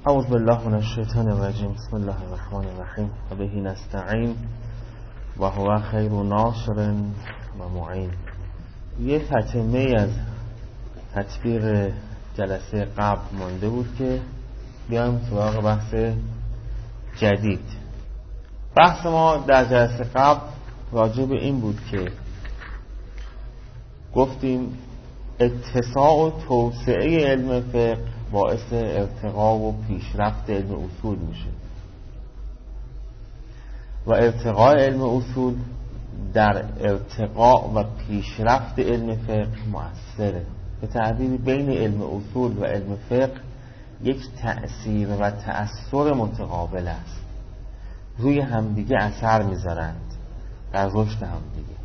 اعوذ بالله من الشیطان الرجیم. بسم الله الرحمن الرحیم و به نستعین و هو خیر ناصر و معین. یه تتمه از تطبیق جلسه قبل مانده بود که بیایم سراغ بحث جدید. بحث ما در جلسه قبل راجع به این بود که گفتیم اتساع و توسعه علم فقه باعث ارتقا و پیشرفت علم اصول میشه و ارتقاء علم اصول در ارتقاء و پیشرفت علم فقه مؤثره. به تعبیری بین علم اصول و علم فقه یک تأثیر و تأثیر متقابل است، روی همدیگه اثر میذارند در رشد همدیگه.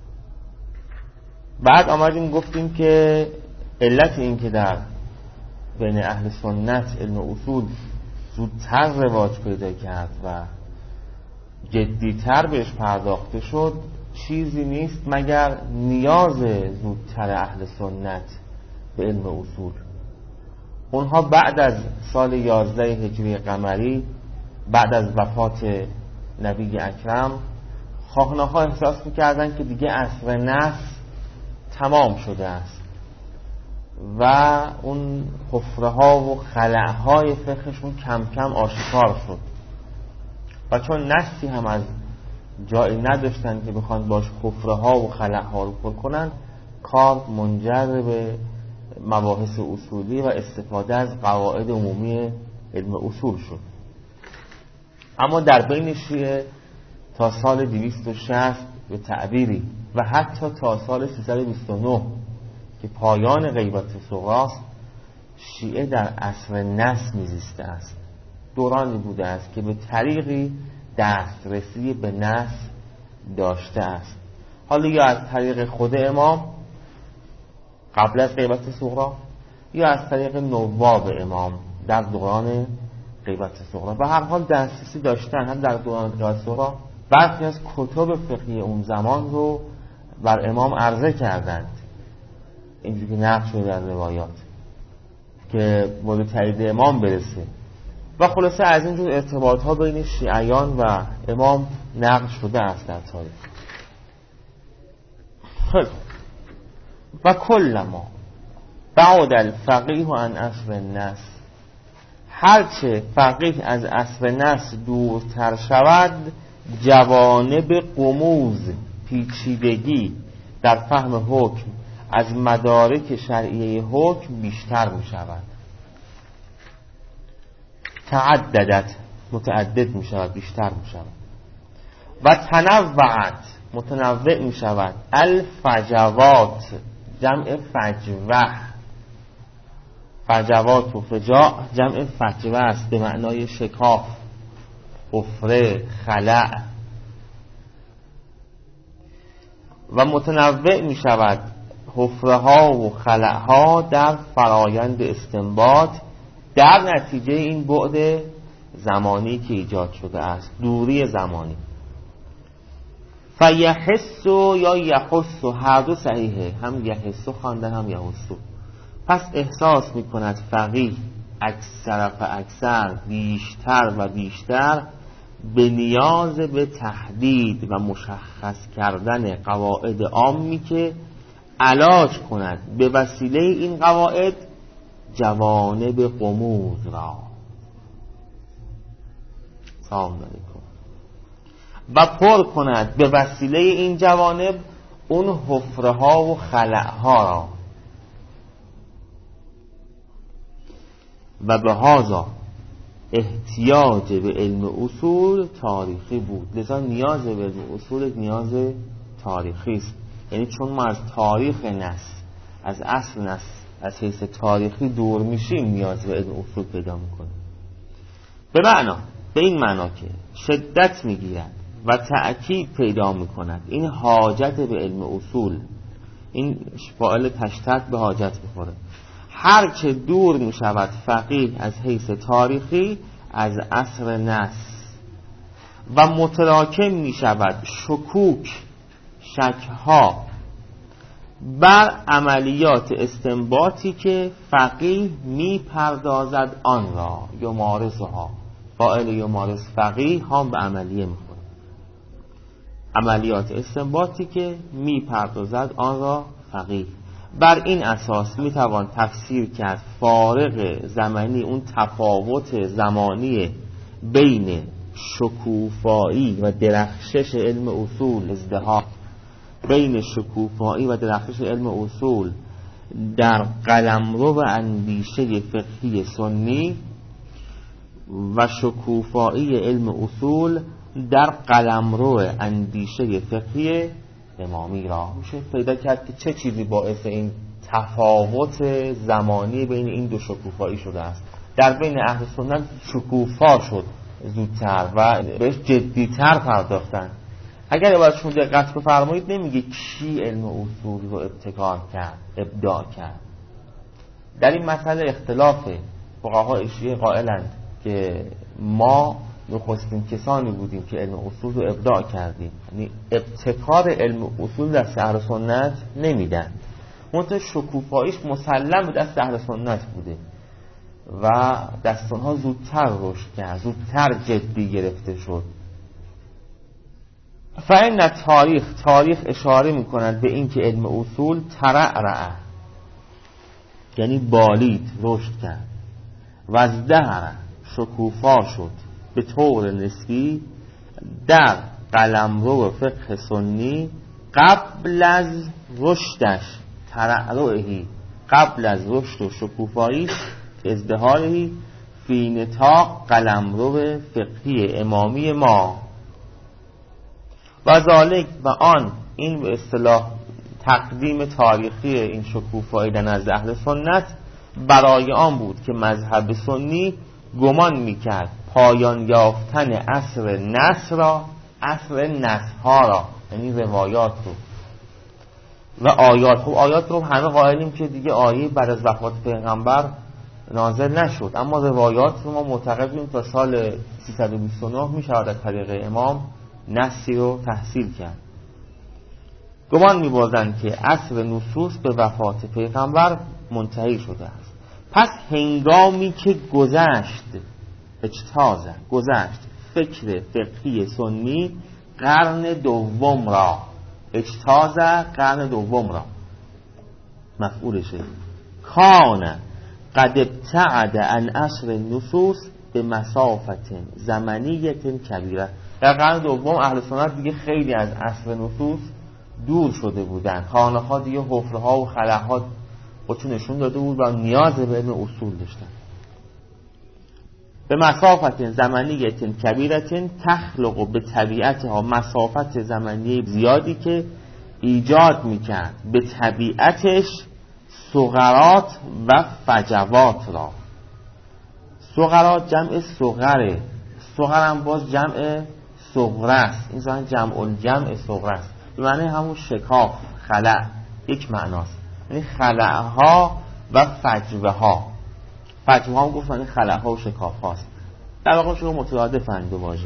بعد آمدیم گفتیم که علت این که در بین اهل سنت علم اصول زودتر رواج پیدا کرد و جدیتر بهش پرداخته شد چیزی نیست مگر نیاز زودتر اهل سنت به علم اصول. اونها بعد از سال 11 هجری قمری، بعد از وفات نبی اکرم، خواهناها احساس می‌کردند که دیگه عصر نص تمام شده است و اون حفره‌ها و خلأهای فقهشون کم کم آشکار شد و چون نصی هم از جایی نداشتن که بخوان باش حفره‌ها و خلأها رو پر کنن، کار منجر به مباحث اصولی و استفاده از قواعد عمومی علم اصول شد. اما در بین شیعه تا سال 260 به تعبیری و حتی تا سال 329 که پایان غیبت صغراست، شیعه در عصر نص میزیسته است. دورانی بوده است که به طریقی دسترسی به نص داشته است، حالا یا از طریق خود امام قبل از غیبت صغرا یا از طریق نواب امام در دوران غیبت صغرا. و هر حال دسترسی داشتن هم در دوران غیبت صغرا. برخی از کتب فقهی اون زمان رو بر امام عرضه کردند، اینجوری که نقل شده در روایات که مورد تایید امام برسه و خلاصه از اینجور ارتباط ها بین شیعیان و امام نقل شده است در تاریخ. و کلما بعد الفقیه عن عصر النص، هرچه فقیه از عصر نص دورتر شود، جوانب غموض پیچیدگی در فهم حکم از مدارک شرعیه حکم بیشتر می شود. تعددت متعدد می شود، بیشتر می شود. و تنوعت متنوع می شود. الفجوات جمع فجوه، فجوات و فجاع جمع فجوه است به معنای شکاف، حفره، خلأ. و متنوع می شود حفره ها و خلأ ها در فرایند استنباط در نتیجه این بعد زمانی که ایجاد شده است، دوری زمانی. فیحس یا یحس، هر دو صحیحه، هم یحس خواندن هم یحس. پس احساس می کند فقیه اکثر فاکثر، بیشتر و بیشتر، به نیاز به تحدید و مشخص کردن قواعد عامی که علاج کند به وسیله این قواعد جوانب غموض را. سلام علیکم. و پر کند به وسیله این جوانب اون حفره ها و خلأ ها را. و به هذا احتیاج به علم اصول تاریخی بود. لذا نیاز به علم اصول نیاز تاریخی است. یعنی چون ما از تاریخ نص، از اصل نص، از حیث تاریخی دور میشیم، نیاز به علم اصول پیدا میکنیم. به این معنا که شدت میگیرد و تأکید پیدا میکند این حاجت به علم اصول، این فاعل تشتت به حاجت بخوره. هرچه دور می شود فقیه از حیث تاریخی از عصر نص و متراکم می شود شکوک، شکها بر عملیات استنباطی که فقیه میپردازد آن را، یمارسها، فاعل یمارس فقیه هم به عملیه میخوره. عملیات استنباطی که میپردازد آن را فقیه. بر این اساس میتوان تفسیر کرد فارق زمانی، اون تفاوت زمانی بین شکوفایی و درخشش علم اصول، ازدحام بین شکوفایی و درخشش علم اصول در قلمرو و اندیشه فقهی سنی و شکوفایی علم اصول در قلمرو اندیشه فقهی امامی را. میشه پیدا کرد که چه چیزی باعث این تفاوت زمانی بین این دو شکوفایی شده است. در بین اهل سنت شکوفا شد زودتر و بهش جدیتر پرداختن. اگر ازشون دقت بفرمایید نمیگه کی علم اصول رو ابتکار کرد، ابداع کرد. در این مسئله اختلاف فقها شیعه قائلند که ما نخستین کسانی بودیم که علم اصول رو ابداع کردیم، یعنی ابتکار علم اصول دست اهل سنت نمیدن، منتها شکوفاییش مسلم به دست اهل سنت بوده و دست اونها زودتر رشد کرد، زودتر جدی گرفته شد. فإن تاریخ اشاره می‌کند به این که علم اصول ترعرع، یعنی بالید، رشد کرد، و ازدهر، شکوفا شد به طور نسبی در قلمرو فقه سنی قبل از رشدش، ترعرعی، قبل از رشد و شکوفاییش، ازدهاری فی نطاق قلمرو فقهی امامی ما. و ذالک و آن، این به اصطلاح تقدیم تاریخی این شکوفایی در نزد اهل سنت برای آن بود که مذهب سنی گمان میکرد پایان یافتن عصر نص را، عصر نصها را، یعنی روایات رو و آیات. خب آیات رو همه قائلیم که دیگه آیه بعد از وفات پیغمبر نازل نشد، اما روایات رو ما معتقدیم تا سال 329 میشود از طریق امام نصی رو تحصیل کرد. گمان می‌بازند که عصر نصوص به وفات پیغمبر منتهی شده است. پس هنگامی که گذشت فکر فقهی سنی قرن دوم را، قرن دوم را مفعولشه، کان قد ابتعد عن عصر النصوص به مسافت زمنیت کبیره. در قرن دوم اهل سنت دیگه خیلی از عصر نصوص دور شده بودن، خانه ها دیگه حفرها و خلاها خودشون نشون داده بود و نیاز به علم اصول داشتن. به مسافت زمنیت کبیرت تخلق به طبیعتها، مسافت زمنی زیادی که ایجاد میکرد به طبیعتش صغرات و فجوات را. صغرات جمع صغره، صغر هم باز جمع صغره است، این زمان جمع صغره است، به معنی همون شکاف، خلع، یک معناست، یعنی خلعها و فجوه ها. فجوه هم گفت معنی خلعها و شکاف هاست، در واقع شما مترادفند دو واژه.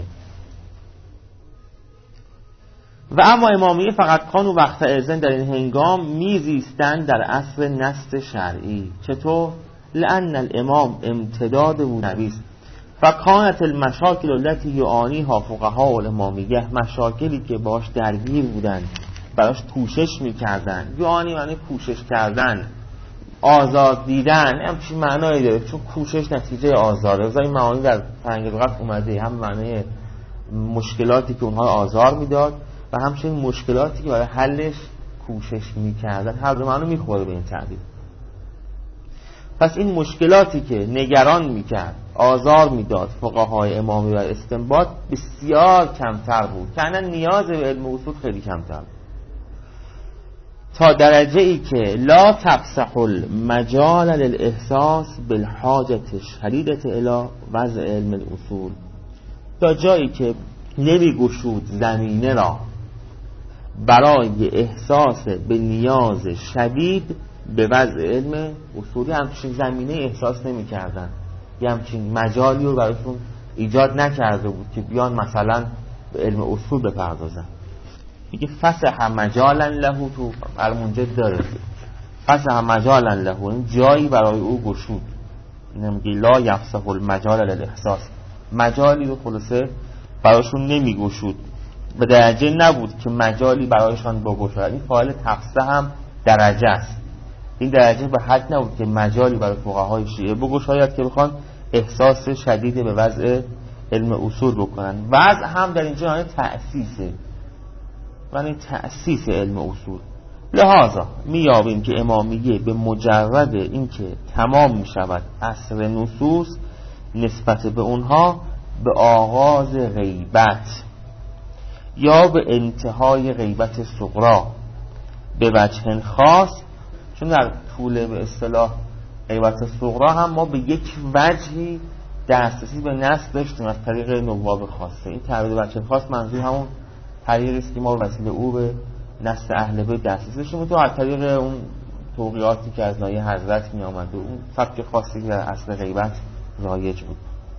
و اما امامیه فقط کانو وقت اذن در این هنگام میزیستند در اصل نص شرعی. چطور؟ لأن الامام امتداد بود نبیست و کانت المشاکل التي یعانیها فقهاء الامامیه، مشاکلی که باش درگیر بودند، براش کوشش میکردن، یعانی معنی کوشش کردن، آزاد دیدن، همچین معنایی داره، چون کوشش نتیجه آزاره. این معانی در فرهنگ لغت اومده، هم معنی مشکلاتی که اونها آزار میداد و همچنین مشکلاتی که برای حلش کوشش میکردن، هر دو معنی میخوره به این تعبیر. پس این مشکلاتی که نگران میکرد، آزار میداد فقهای امامی و استنباط بسیار کمتر بود، که اصلا نیاز به علم اصول خیلی کمتر بود، تا درجه ای که لا تفسح المجال للاحساس بالحاجة الشدیدة الی وضع علم الاصول، تا جایی که نمیگشود زمینه را برای احساس به نیاز شدید به وضع علم اصولی، همچین زمینه احساس نمی کردن، یه همچین مجالی رو برایشون ایجاد نکرده بود که بیان مثلا به علم اصول بپردازن. میگه فسح مجالا له، تو المنجد داره فسح مجالا له، این جایی برای او گشود. نمیگه لا یفسح المجال للاحساس، مجالی رو خلاصه براشون نمیگشود، به درجه نبود که مجالی برایشان بگشود. این فاعل تفسح هم درجه است، این درجه به حد نبود که مجالی برای فقهای شیعه بگشاید که بخوان احساس شدید به وضع علم اصول بکنن. وضع هم در اینجا معنی تأسیسه، معنی تأسیس علم اصول. لحاظا میابیم که امامیه به مجرد اینکه تمام میشود عصر نصوص نسبت به اونها به آغاز غیبت یا به انتهای غیبت صغرا به وجه خاص، چون در طول به اصطلاح غیبت صغرا هم ما به یک وجهی دسترسی به نص داشتیم از طریق نواب خاصه. این تعبیر وجه خاص منظور همون طریقی است که ما وسیله او به نص اهل بیت دسترسی داشتیم، تو از طریق اون توقیاتی که از نایه حضرت می آمد و اون سبک خاصی که در اصل غیبت رایج بود.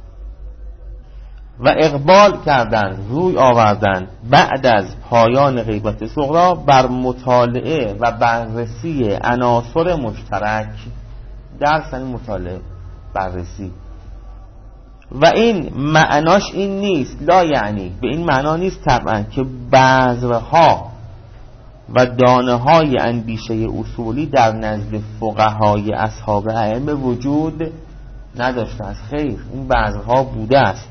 و اقبال کردند، روی آوردند بعد از پایان غیبت صغرا بر مطالعه و بررسی عناصر مشترک در سن مطالعه بررسی. و این معناش این نیست، لا یعنی به این معنا نیست طبعا که بذرها و دانه های اندیشه اصولی در نزد فقهای اصحاب ائمه وجود نداشته است. خیر، این بذرها بوده است.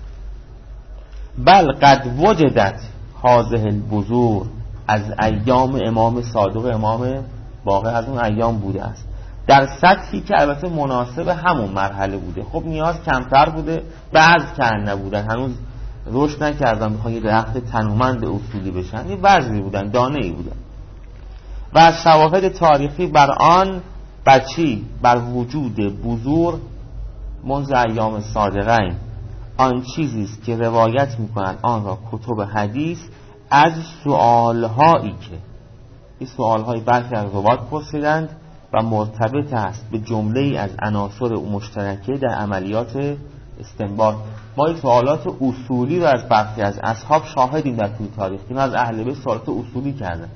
بل قد وجدت هذه البذور، از ایام امام صادق امام باقر از اون ایام بوده است، در سطحی که البته مناسب همون مرحله بوده. خب نیاز کمتر بوده، بعض کن نبودن، هنوز رشد نکردن بخوان یه درخت تنومند اصولی بشن، یه بذری بودن، دانه ای بودن. و از شواهد تاریخی بر آن بر وجود بذور منذ ایام صادقین، آن چیزی است که روایت میکنند آن را کتب حدیث از سؤالهایی که این سؤالهای برخی از روات پرسیدند و مرتبط است به جمله از عناصر مشترکه در عملیات استنباط. ما این سوالات اصولی رو از برخی از اصحاب شاهدیم در طول تاریخ، این از اهل بیت سوالات اصولی کردن.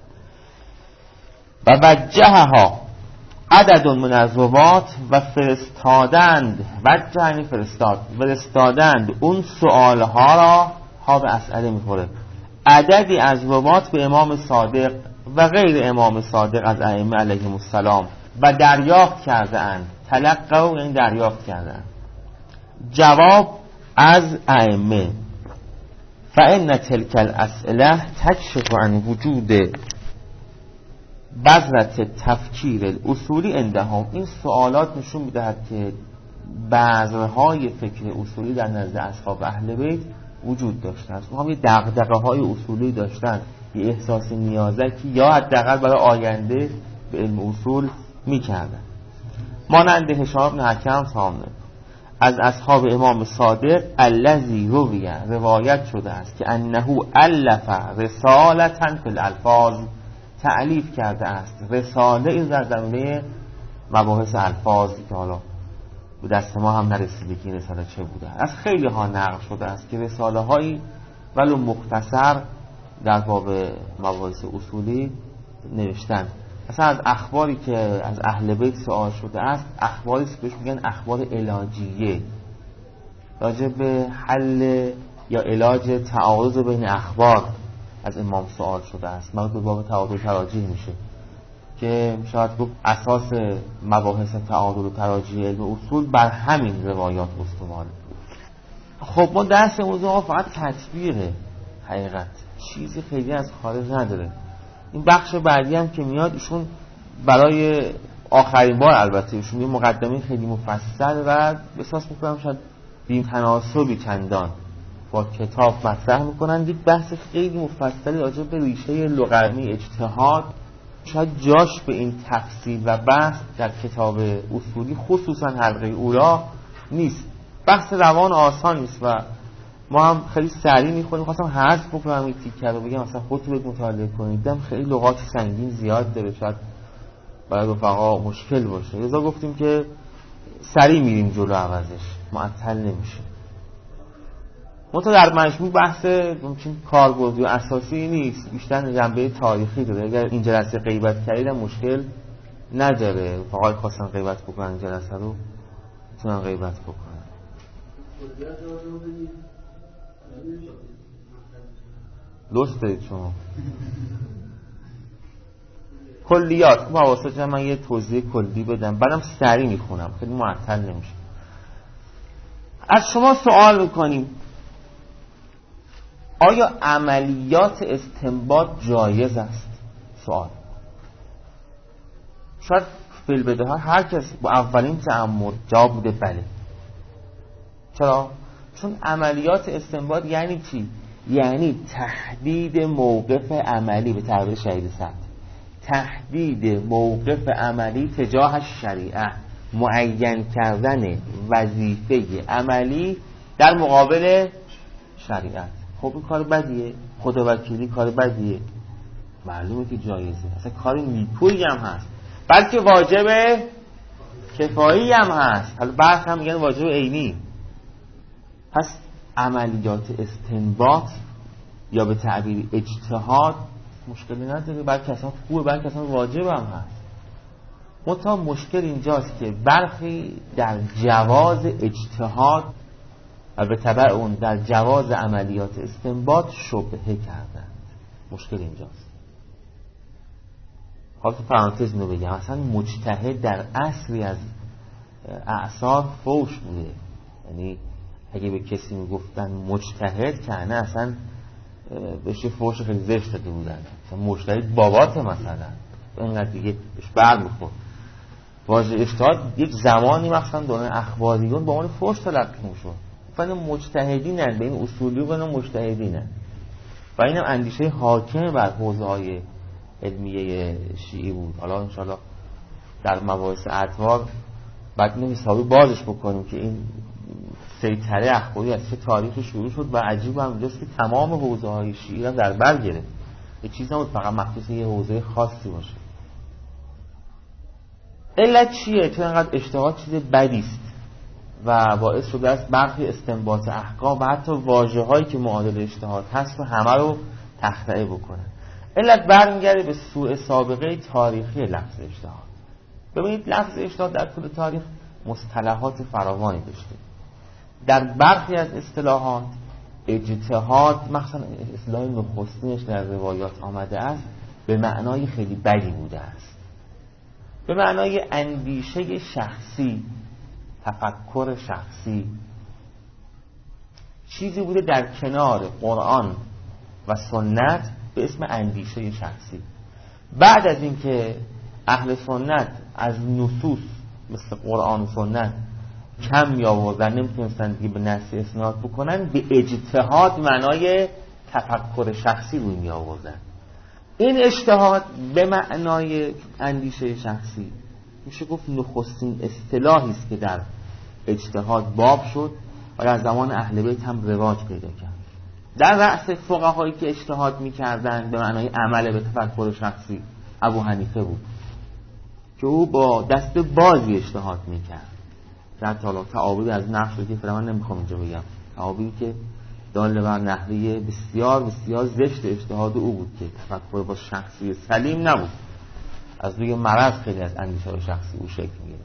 و وجهها عدد من الروات و فرستادند، وجه فرستادند اون سؤالها را، ها به اسئله میخوره، عددی از روات به امام صادق و غیر امام صادق از ائمه علیهم السلام و دریافت کرده اند. تلقوا یعنی دریافت کرده اند جواب از ائمه. فإن تلك الأسئلة تكشف عن وجود بذرة تفکیر الاصولی عندهم. این سوالات نشون میدهد که بذرهای فکر اصولی در نزد اصحاب اهل بیت وجود داشته است. اونها یه دغدغه‌های اصولی داشتن، یه احساس نیازکی یا حداقل برای آینده به علم اصول میکردن. مانند هشام بن حکم سامنه از اصحاب امام صادق الذی روایت شده است که انه الف رسالة فی الالفاظ، تألیف کرده است رساله این در زمینه مباحث الفاظ که حالا به دست ما هم نرسیده که این رساله چه بوده. از خیلی ها نقل شده است که رساله هایی ولو مختصر در باب مباحث اصولی نوشتن. مثلا از اخباری که از اهل بیت سوال شده است، اخباری است که بهش میگن اخبار علاجیه، راجع به حل یا علاج تعارض بین اخبار از امام سوال شده است. مربوط به باب تعادل تراجیح میشه که شاید گفت اساس مباحث تعادل و تراجیح علم اصول بر همین روایات استواره. خب ما درس امروز ما فقط تطبیقه، حقیقت چیزی خیلی از خارج نداره. این بخش بعدی هم که میاد ایشون برای آخرین بار البته ایشون یه مقدمه خیلی مفصل و احساس میکنم شاید بی تناسبی چندان با کتاب مطرح میکنن، یک بحث خیلی مفصلی راجع به ریشه لغوی اجتهاد شاید جاش به این تفصیل و بحث در کتاب اصولی خصوصا حلقه اولا نیست. بحث روان آسان نیست و ما هم خیلی سریع میخونیم. خواستم حذف بکنم این تیکه رو بگم مثلا خودتون مطالعه کنید، دیدم خیلی لغات سنگین زیاد داره، شاید برای رفقا مشکل باشه، لذا گفتیم که سریع میریم جلو، عوضش معطل نمیشه. منتها در مجموع بحث ممکن کاربردی و اساسی نیست، بیشتر جنبه تاریخی داره. اگر این جلسه غیبت کردن مشکل نداره، فقط خواستن غیبت بکنن جلسه رو میتونن غیبت بکنن. لست دارید شما کلیات. خب واسه من یه توضیح کلی بدم بعدم سریع میخونم، خیلی معطل نمیشه. از شما سوال میکنیم آیا عملیات استنباط جایز است؟ سوال. شاید فی‌البدیهه ها هر کس با اولین تأمل جواب بوده بله. چرا؟ چون عملیات استنباط یعنی چی؟ یعنی تحدید موقف عملی، به تعبیر شهید سعد تحدید موقف عملی تجاه شریعه، معین کردن وظیفه عملی در مقابل شریعت. خب این کار بدیه؟ خداوکیلی کار بدیه؟ معلومه که جایزه، اصلا کار نیکویی هم هست، بلکه واجب کفایی هم هست. حالا برخی هم میگن واجب عینی. پس عملیات استنباط یا به تعبیر اجتهاد مشکلی نداره، بلکه اصلا خوبه، بلکه اصلا واجب هم هست. منتها مشکل اینجاست که برخی در جواز اجتهاد و به تبع اون در جواز عملیات استنباط شبهه کردند. مشکل اینجاست. حالا تو پرانتز اینو بگم، اصلا مجتهد در اصلی از اعصار فوش بوده. یعنی اگه به کسی میگفتن مجتهد که نه اصلا بهش فوش خیلی زشت داده بودن. مثلا مجتهد بابات مثلا اینقدر دیگه بهش برمیخورد. واژه اجتهاد یک زمانی مثلا دوران اخباریون با عنوان فوش تلقی میشد. فن مجتهدینن، به این اصولی و مجتهدینن. و اینم اندیشه حاکم بر حوزه‌های علمیه شیعی بود. حالا انشاءالله در مباحث ادوار بعد اینو حسابی بازش بکنیم که این سیطره اخباری از چه تاریخی شروع شد و عجیب هم اینجاست که تمام حوزه‌های شیعی را در بر گرفت. یه چیز نبود فقط مخصوص یه حوزه خاصی باشه. علت چیه؟ چون اینقدر اجتهاد چیز بدی است و باعث شده است برخی استنباط احکام و حتی واژه‌هایی که معادل اجتهاد هست و همه رو تخطئه بکنه. علت برمیگرده به سوء سابقه تاریخی لفظ اجتهاد. ببینید لفظ اجتهاد در طول تاریخ مصطلحات فراوانی داشته. در برخی از اصطلاحات اجتهاد، مثلا اصطلاح نخستینش در روایات آمده است، به معنای خیلی بدی بوده است، به معنای اندیشه شخصی، تفکر شخصی، چیزی بوده در کنار قرآن و سنت به اسم اندیشه شخصی. بعد از اینکه اهل سنت از نصوص مثل قرآن و سنت کم می آوردن، نمیتونستن دیگه به نص اسناد بکنن، به اجتهاد معنای تفکر شخصی روی می آوردن. این اجتهاد به معنای اندیشه شخصی میشه گفت نخستین اصطلاحی است که در اجتهاد باب شد و در زمان اهل بیت هم رواج پیدا کرد. در رأس فقهایی که اجتهاد می‌کردند به معنای عمل به تفکر شخصی ابو حنیفه بود که او با دست بازی اجتهاد می‌کرد. در تعابیر از نحو که فرمان نمی‌خوام اینجا بگم، تعابیری که دال بر نحوه بسیار بسیار زشت اجتهاد او بود که تفکر با شخصی سلیم نبود، از روی مرض خیلی از اندیشه شخصی او شکل می‌گیره.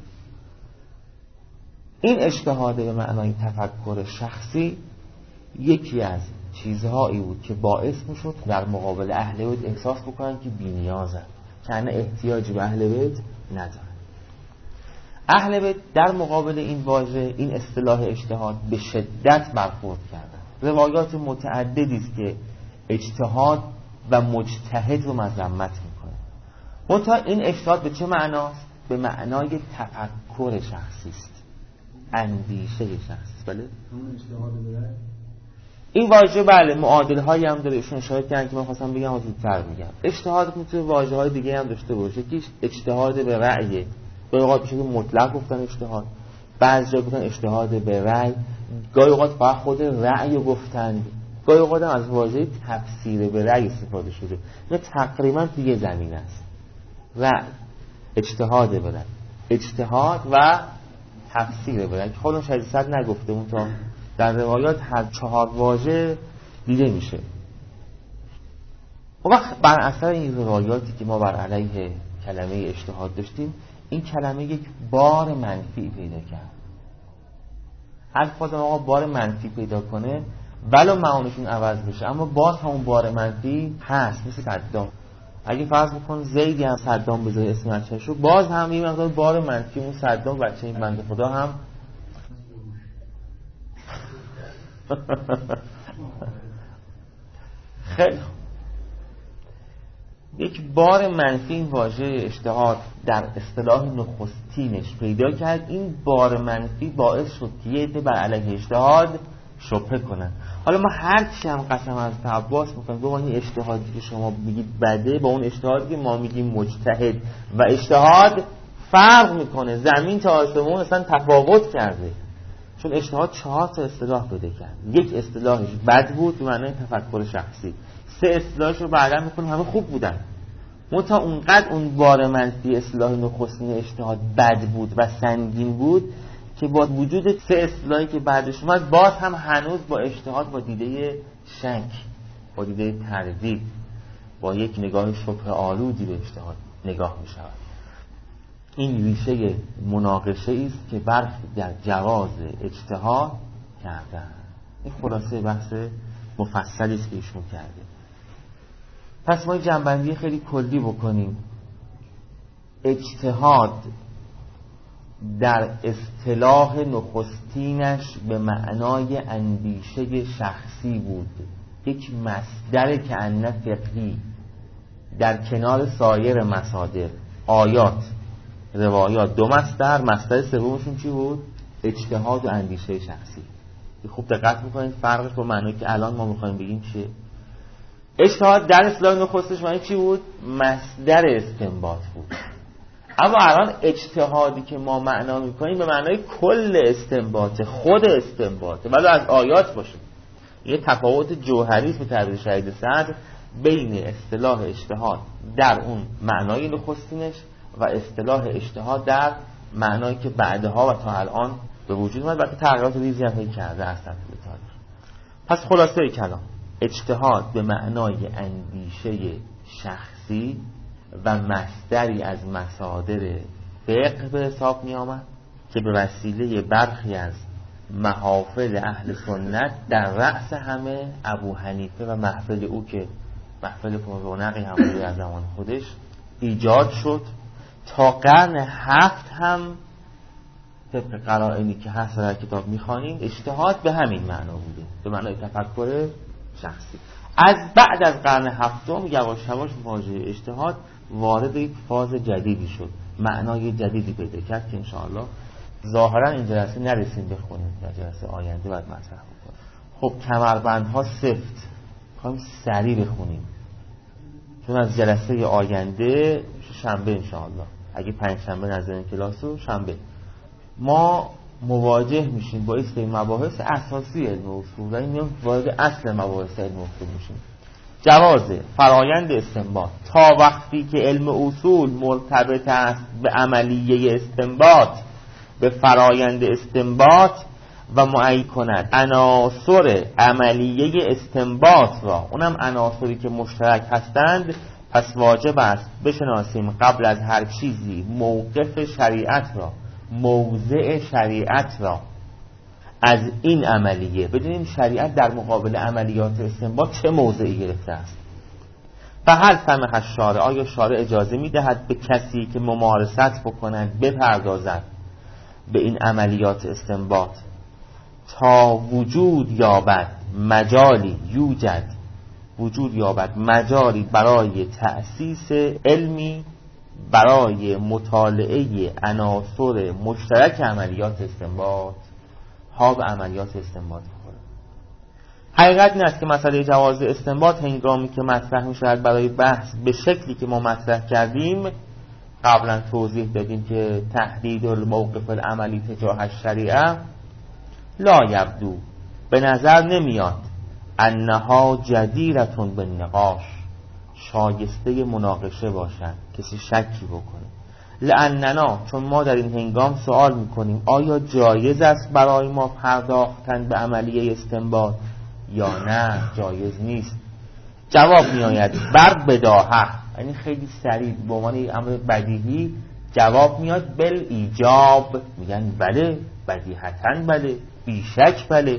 این اجتهاد به معنای تفکر شخصی یکی از چیزهایی بود که باعث میشد در مقابل اهل بیت احساس بکنن که بی‌نیازن، که اصلا احتیاجی به اهل بیت ندارن. اهل بیت در مقابل این واژه، این اصطلاح اجتهاد، به شدت برخورد کردن. روایات متعددی است که اجتهاد و مجتهد رو مذمت میکنه. منتها این اجتهاد به چه معناست؟ به معنای تفکر شخصی است، اندیشه شخصی. بله این واژه بله معادل هایی هم داره، ایشون اشاره کردن که من خواستم بگم زودتر میگم. اجتهاد میتونه واژه های دیگه هم داشته باشه که اجتهاد به رأی، گاهی اوقات میشه که مطلق گفتن اجتهاد، بعضی جا گفتن اجتهاد به رأی، گاهی اوقات فقط خود رأی گفتند، گاهی اوقات هم از واژه تفسیر به رأی استفاده شده. این تقریبا توی زمین است. رأی، اجتهاد به رأی، اجتهاد و تفسیر به رأی. خودم شدیدت نگفته اون تا در روایات هر 4 واژه دیده میشه. وقت بر اثر این روایاتی که ما بر علیه کلمه اجتهاد داشتیم، این کلمه یک بار منفی پیدا کرد. الفاظ آقا بار منفی پیدا کنه ولو معانیشون عوض بشه، اما باز همون بار منفی هست. مثل صدام، اگه فرض بکن زیدی هم صدام بذاره اسم بچه‌ش رو، باز هم این مقدار بار منفی اون صدام بچه این بنده خدا هم خیلی یک بار منفی این واژه اجتهاد در اصطلاح نخستینش پیدا کرد. این بار منفی باعث شد که یه عده بر علیه اجتهاد شبهه کنن. حالا ما هر چی هم قسم از عباس میکنیم با این اجتهادی که شما میگید بده با اون اجتهادی که ما میگیم مجتهد و اجتهاد فرق میکنه، زمین تا آسمون اصلا تفاوت کرده. چون اجتهاد 4 تا اصطلاح پیدا کرد. یک اصطلاحش بد بود به معنای تفکر شخصی، 3 اصطلاحش رو بعدا میکنیم همه خوب بودن. منتها اونقدر اون بار منفی اصطلاح نخستین اجتهاد بد بود و سنگین بود که با وجود 3 اصطلاحی که بعدش اومد باز هم هنوز با اجتهاد با دیده شک، با دیده تردید، با یک نگاه شبه آلودی به اجتهاد نگاه می شود. این ریشه مناقشه است که برخی در جواز اجتهاد کردن. این خلاصه بحث مفصلی است که ایشون کرده. پس ما جنبندی خیلی کلی بکنیم. اجتهاد در اصطلاح نخستینش به معنای اندیشه شخصی بود، یک مصدر کأنه فقهی در کنار سایر مصادر، آیات، روایات. 2 مصدر، مصدر سومشون چی بود؟ اجتهاد و اندیشه شخصی. خوب دقت میکنید فرقش با معنایی که الان ما میخوایم بگیم چیه. اجتهاد در اصطلاح نخستش معنی چی بود؟ مصدر استنباط بود. اما الان اجتهادی که ما معنا میکنیم به معنای کل استنباط، خود استنباط، ولی از آیات باشه. یه تفاوت جوهری است به تعبیر شهید صدر بین اصطلاح اجتهاد در اون معنای نخستینش و اصطلاح اجتهاد در معنایی که بعدها و تا الان به وجود اومد و تغییرات ریزی هم کرده است در طول تاریخ. پس خلاصه کلام، اجتهاد به معنای اندیشه شخصی و مصدری از مصادر فقه به حساب می آمد که به وسیله برخی از محافل اهل سنت در رأس همه ابو حنیفه و محفل او که محفل پر رونقی هم بوده از زمان خودش ایجاد شد. تا قرن 7 هم طبق قرائنی که هست در کتاب میخوانیم اجتهاد به همین معنا بوده، به معنای تفکر شخصی. از بعد از قرن 7 یواش یواش واژه اجتهاد وارد یک فاز جدیدی شد، معنای جدیدی پیدا کرد که انشاءالله ظاهرا این جلسه نرسیم بخونیم، در جلسه آینده باید مطرح بکنیم. خب کمربندها سفت میخوایم سریع بخونیم چون از جلسه آینده شنبه انشاءالله، اگه 5 شنبه نظرین کلاس و شنبه ما مواجه میشیم با این مباحث اساسی علم اصول و این وارد اصل مباحث علم اصول میشیم. جواز فرایند استنباط تا وقتی که علم اصول مرتبط است به عملیه استنباط، به فرایند استنباط و معین کند عناصر عملیه استنباط را، اونم عناصری که مشترک هستند، پس واجب است بشناسیم قبل از هر چیزی موقف شریعت را، موضع شریعت را از این عملیه، بدونیم شریعت در مقابل عملیات استنباط چه موضعی گرفته است. فهل سمح الشارع، آیا شارع اجازه میدهد به کسی که ممارست بکند بپردازد به این عملیات استنباط تا وجود یابد مجالی یوجد، وجود یابد مجالی برای تأسیس علمی برای مطالعه عناصر مشترک عملیات استنباط ها به عملیات استنباط می‌خوره. حقیقت این است که مسئله جواز استنباط هنگامی که مطرح می‌شود برای بحث به شکلی که ما مطرح کردیم قبلا توضیح دادیم که تحدید الموقف العملی تجاه الشریعه لا یبدو، به نظر نمیاد انها جدیرتون به نقاش، شایسته مناقشه باشد، کسی شکی بکنه. لأننا، چون ما در این هنگام سوال میکنیم آیا جایز است برای ما پرداختن به عملیه استنباط یا نه جایز نیست. جواب میآید بر بداهه، یعنی خیلی سریع به عنوان امر بدیهی جواب میاد بل ایجاب، میگن بله، بدیهتاً بله، بیشک بله.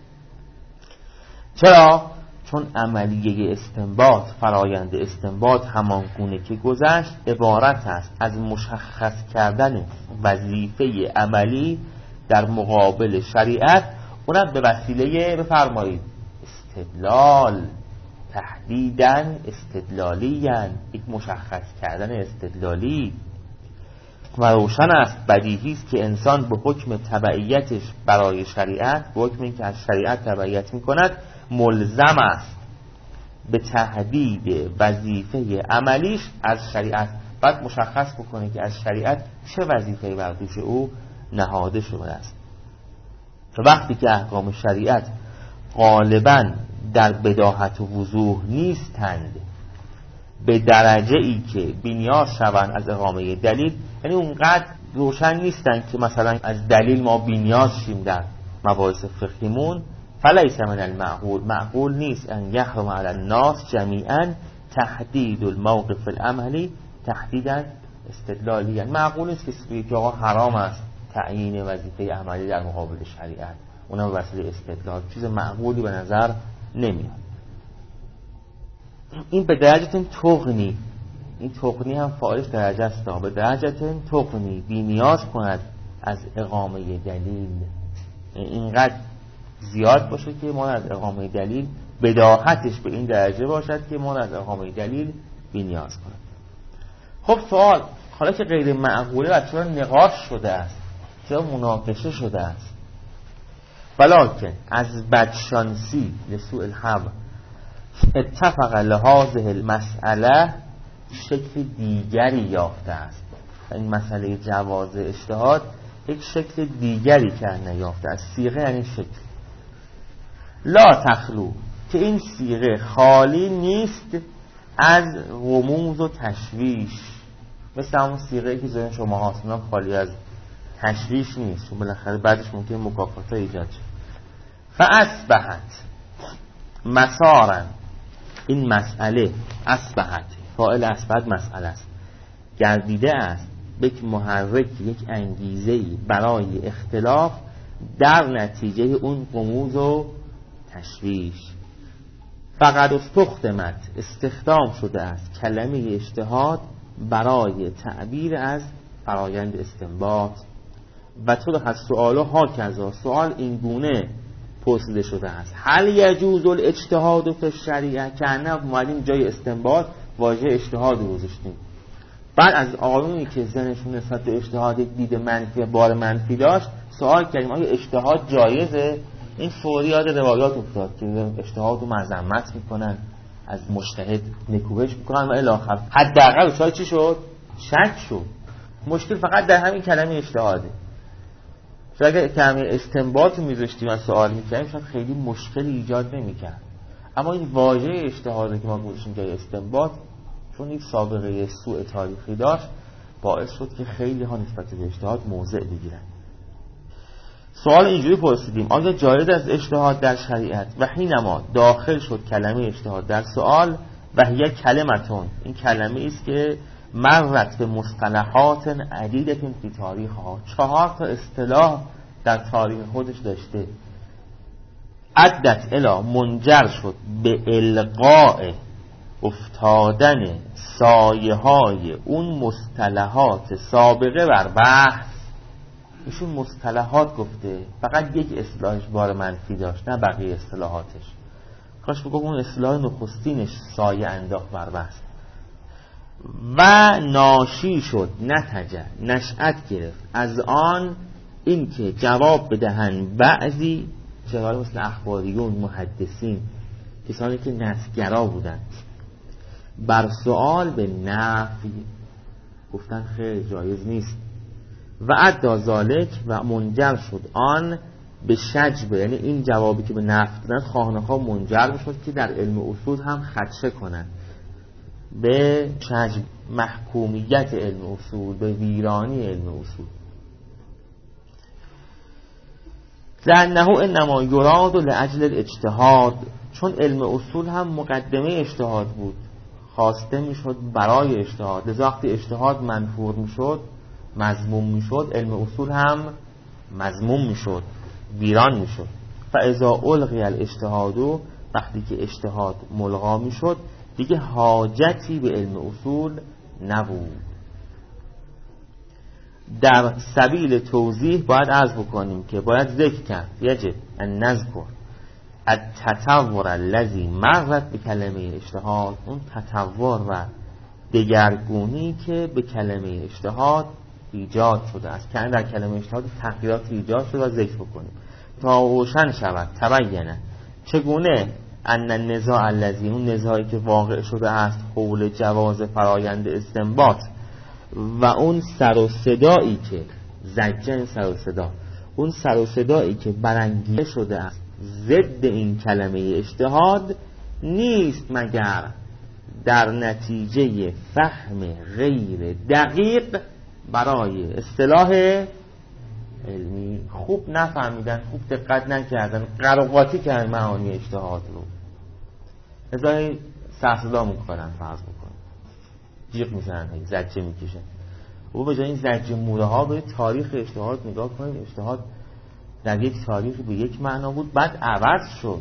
چرا؟ چون عملیه استنباط، فرایند استنباط همان گونه که گذشت عبارت است از مشخص کردن وظیفه عملی در مقابل شریعت، اونم به وسیله بفرمایید استدلال، تحدیداً استدلالیاً، یک مشخص کردن استدلالی. و روشن است، بدیهی است که انسان به حکم تبعیتش برای شریعت، به حکم اینکه از شریعت تبعیت میکند، ملزم است به تحدید وظیفه عملیش از شریعت. بعد مشخص بکنه که از شریعت چه وظیفه‌ای بر دوش او نهاده شده است. وقتی که احکام شریعت غالباً در بداهت و وضوح نیستند به درجه ای که بی‌نیاز شوند از اقامه دلیل، یعنی اونقدر روشن نیستن که مثلا از دلیل ما بی‌نیاز شیم در مباحث فقهیمون، فلیس من المعقول، معقول نیست ان یحرم علی الناس جمیعا تحدید الموقف العملی تحدیدا استدلالی. یعنی معقول نیست که آقا حرام است تعیین وظیفه عملی در مقابل شریعت، اونم وسیله استدلال، چیز معقولی به نظر نمیاد. این به درجه تغنی، این تغنی هم فاعلش درجه است، به درجه تغنی، بی نیاز کند از اقامه دلیل، اینقدر زیاد باشه که ما از اقامه دلیل بداهتش به این درجه باشد که ما از اقامه دلیل بی نیاز کند. خب سوال، حالا که غیر معقوله و چرا نقاش شده است، چرا مناقشه شده است، ولکن از بدشانسی لسوء الحظ اتفق لهذه المسئله شکل دیگری یافته است. این مسئله جواز اجتهاد یک شکل دیگری که نیافته است. صیغه یعنی شکل. لا تخلو، که این صیغه خالی نیست از رموز و تشویش، مثل همون صیغه که ذهن شما هست، اونم خالی از تشویش نیست، چون بالاخره بعدش ممکنه مکافات ایجاد شه. فاصبحت مسارا، این مسئله اصبحت، فاعل اصبحت مسئله است، گردیده است به یک محرک، یک انگیزه‌ای برای اختلاف در نتیجه اون رموز و تشویش. فقط استخدمت، استخدام شده است کلمه اجتهاد برای تعبیر از فرایند استنباط. و طرح السؤال هاکذا، سؤال این گونه پرسیده شده است: هل یجوز الاجتهاد فی الشریعه؟ که نه اومدیم جای استنباط واژه اجتهاد رو گذاشتیم، بعد از آقایونی که ذهنشون نسبت به اجتهاد یک دید منفی، بار منفی داشت، سوال کردیم آیا اجتهاد جایزه؟ این فوری یاد روایات افتاد که اجتهاد رو مذمت میکنن، از مجتهد نکوهش میکنن و الی آخر. حداقل سوال چی شد؟ شک شد. مشکل فقط در همین کلمه اجتهاده. شاید اگر کلمه استنباط رو میذاشتیم و سوال میکردیم شاید خیلی مشکلی ایجاد نمیکرد، اما این واژه اجتهاده که ما گذاشتیم جای استنباط، چون یک سابقه سوء تاریخی داشت، باعث شد که خیلی ها نسبت به اجتهاد موضع بگیرن. سوال اینجوری پرسیدیم: آیا جایز از اجتهاد در شریعت؟ و حینما داخل شد کلمه اجتهاد در سوال، و هی کلمتون، این کلمه است که مرت به مصطلحات عدیدة فی تاریخها، 4 تا اصطلاح در تاریخ خودش داشته. عدت الی، منجر شد به القاء، افتادن سایه های اون مصطلحات سابقه بر بحث. ایشون مصطلحات گفته، فقط یک اصطلاحش بار منفی داشت، نه بقیه اصطلاحاتش. کاش بگم اون اصطلاح نخستینش سایه انداخت بر بحث. و ناشی شد، نتجه، نشأت گرفت از آن این که جواب بدهن بعضی چهار مثل اخباریون، محدثین، کسانی که نفی‌گرا بودند، بر سوال به نفی گفتن خیر جایز نیست. و عدا ذالک، و منجر شد آن به شجبه، یعنی این جوابی که به نفی دادن خواهنخواه منجر شد که در علم اصول هم خدشه کنند. به شجب محکومیت علم اصول، به ویرانی علم اصول. لأنه انما یراد لأجل الاجتهاد، چون علم اصول هم مقدمه اجتهاد بود، خواسته میشد برای اجتهاد، لذا وقتی اجتهاد منفور میشد، مذموم میشد، علم اصول هم مذموم میشد، ویران میشد. فاذا القی الاجتهاد، وقتی که اجتهاد ملغا میشد دیگه حاجتی به علم اصول نبود. در سبیل توضیح باید عرض بکنیم که باید ذکر کرد، یجب ان نذکر التطور الذی مرت به کلمه اجتهاد، اون تطور و دگرگونی که به کلمه اجتهاد ایجاد شده است، که در کلمه اجتهاد تغییرات ایجاد شده و ذکر بکنیم تا روشن شود، تبینه چگونه ان النزاع الذی، اون نزاعی که واقع شده است حول جواز فرایند استنباط و اون سر و صدایی که زجه، سر و صدا، اون سر و صدایی که برانگیخته شده است ضد این کلمه اجتهاد، نیست مگر در نتیجه فهم غیر دقیق برای اصطلاح علمی. خوب نفهمیدن، خوب دقت نکردن، قراقاتی کردن معانی اجتهاد رو، ازای سرصدا میکنن، فرض بکنن جیغ میزنن، زجه میکشن. و به جای این زجه موره ها به تاریخ اجتهاد نگاه کنید. اجتهاد در یک تاریخی به یک معنا بود، بعد عوض شد.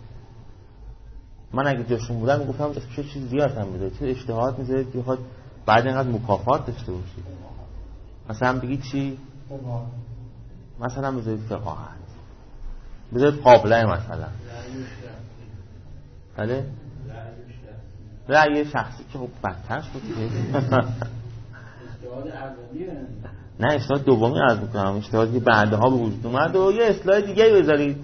من اگه جاشون بودم میگفتم چه چیز زیاد هم میذارید، چه اجتهاد میذارید که بخواد بعد اینقدر مکافات داشته باشید. مثلا بگید چی؟ مثلا بذارید فقاهت، بذارید قابله، مثلا بله رأی شخصی که خب بدتر شد. نه اجتهاد دومی عرض میکنم، اجتهادی که بعدها به وجود اومد و یه اصلاح دیگه بذارید.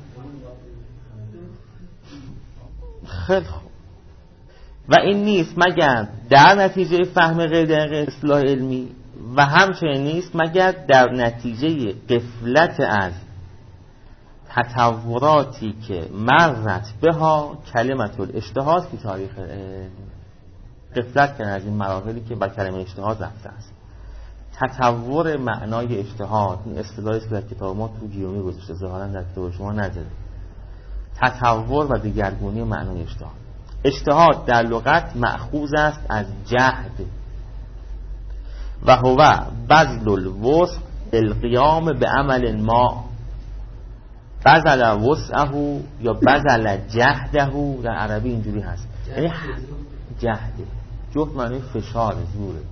خیلی خوب. و این نیست مگر در نتیجه فهم غیر دقیق اصلاح علمی، و همچنین نیست مگر در نتیجه غفلت از تطوراتی که مرت بها کلمت الاجتهاد فی تاریخ علم. غفلت کردن از این مراحلی که بر کلمه اجتهاد رفته است. تطور معنای اجتهاد، این اصطلاحی است که در کتاب ما تو گیومی گذاشته، ظاهرا در کتاب شما نداره. تطور و دگرگونی معنای اجتهاد. اجتهاد در لغت مأخوذ است از جهد و هو بذل الوسع القیام به عمل ما، بذل وسعه یا بذل جهده، در عربی اینجوری هست، یعنی جهده، جهد معنی فشار، زوره.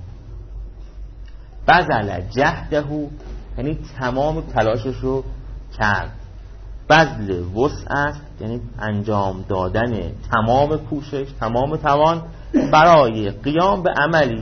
بذل جهده یعنی تمام تلاشش رو کرد. بذل وسع است یعنی انجام دادن تمام کوشش، تمام توان برای قیام به عملی.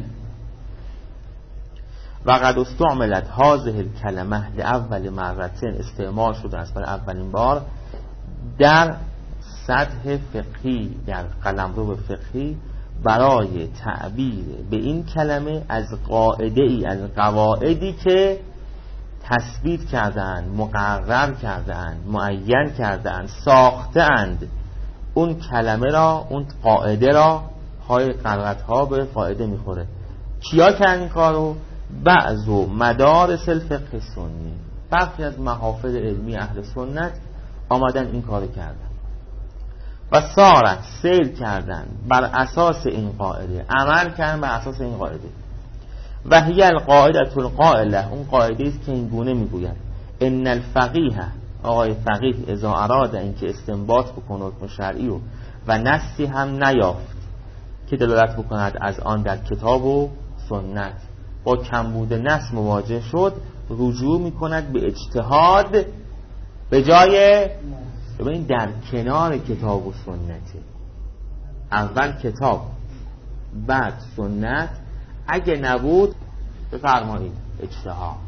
و قد استعملت هذه الکلمه لاول مرة، استعمال شده است برای اولین بار در سطح فقهی، در قلمرو فقهی، برای تعبیر به این کلمه از قاعده ای، از قواعدی که تثبیت کردن، مقرر کردن، معین کردن، ساختند اون کلمه را، اون قاعده را. های قرارت ها به قاعده میخوره. کیا کردن این کارو؟ بعض و مدارس الفقه سنی، برخی از محافظ علمی اهل سنت آمدن این کارو کردن و سارت سیر کردن بر اساس این قاعده، عمل کردن بر اساس این قاعده. و هی القاعده القائله، اون قاعده است که این گونه میگوید ان الفقیه، آقای فقیه اذا اراد اینکه استنباط بکنه حکم شرعی و نصی هم نیافت که دلالت بکند از آن در کتاب و سنت، با کمبود نص مواجه شد، رجوع میکند به اجتهاد به جای، ببین در کنار کتاب و سنته، اول کتاب بعد سنت، اگه نبود بفرمایید اجتهاد.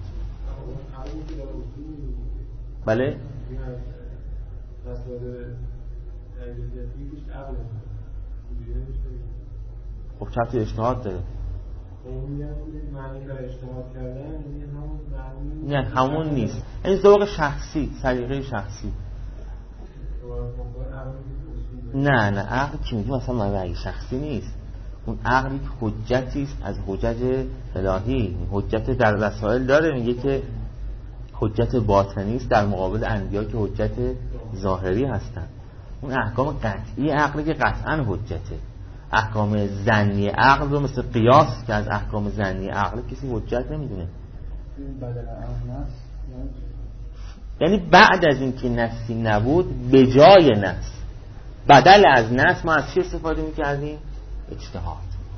بله خب چطور اجتهاد داره؟ نه همون نیست، این ذوق شخصی، سلیقه شخصی. نه عقل که میگه مثلا من رأی شخصی نیست، اون عقلی که حجتی است از حجج الهی، حجت در رسائل داره، میگه که حجت باطنی است در مقابل انبیا که حجت ظاهری هستند. اون احکام قطعی عقلی که قطعا حجته. احکام ظنی عقل رو مثل قیاس که از احکام ظنی عقل کسی حجت نمیدونه. یعنی بعد از اینکه نصی نبود به جای نص، بدل از نص ما از چی استفاده میکردیم؟ اجتهاد.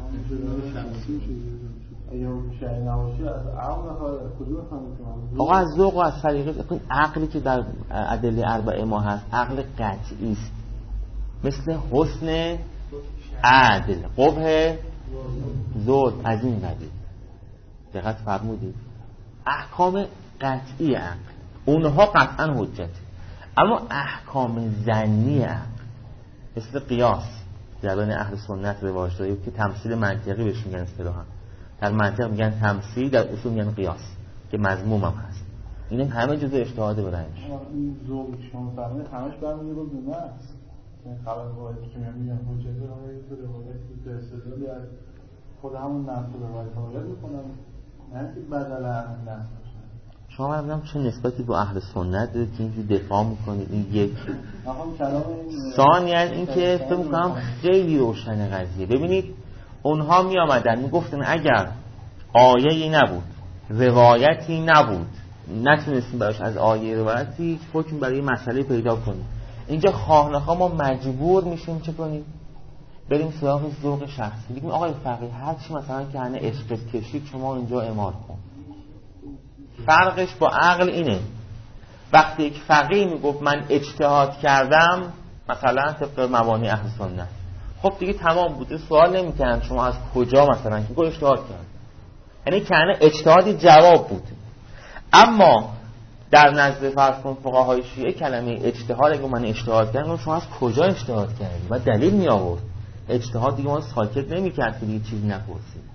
آقا از ذوق و از سلیقه. عقلی که در ادله اربعه ما هست عقل قطعی است، مثل حسن عدل، قبح زود، از این قبیل. دقت فرمودید؟ احکام قطعی عقل اونها قطعا حجته، اما احکام ظنی عقل مثل قیاس در بین اهل سنت رواج داره که تمثیل منطقی بهش میگن اصطلاحا. در منطق میگن تمثیل، در اصول میگن قیاس که مذموم هم هست. این همه جزء اجتهاد برای میشه. این ذوق شما فرمایید همش برمیگره به نص. این خبر واحدی که میگن حجت روایت تو روایت تو استدلالی از خود همون نص رو روایت میکنن، نه که بدل از نص. شما من چه نسبتی با اهل سنت دارید که اینجوری دفاع میکنید؟ این یک. ثانیاً این که فکر میکنم خیلی روشن قضیه. ببینید اونها می آمدن میگفتن اگر آیه‌ای نبود، روایتی نبود، نتونستیم براش از آیه روایتی حکم برای مسئله پیدا کنیم، اینجا خواهنخواه ما مجبور میشیم چه کنیم؟ بریم سراغ ذوق شخصی. بگیم آقای فقیه هر چی مثلا که همه عشقت کشید شما اینجا اعمال کن. فرقش با عقل اینه، وقتی یک فقیه میگفت من اجتهاد کردم مثلا طبق مبانی اهل سنت، خب دیگه تمام بوده، سوال نمی‌کردن شما از کجا مثلا که اجتهاد کرد، یعنی کنه اجتهادی جواب بود. اما در نزد فرض کن فقهای شیعه کلمه اجتهاد اگه من اجتهاد کردم شما از کجا اجتهاد کردی و دلیل می آورد. اجتهاد دیگه ما ساکت نمی‌کرد که دیگه چیزی نپرسید.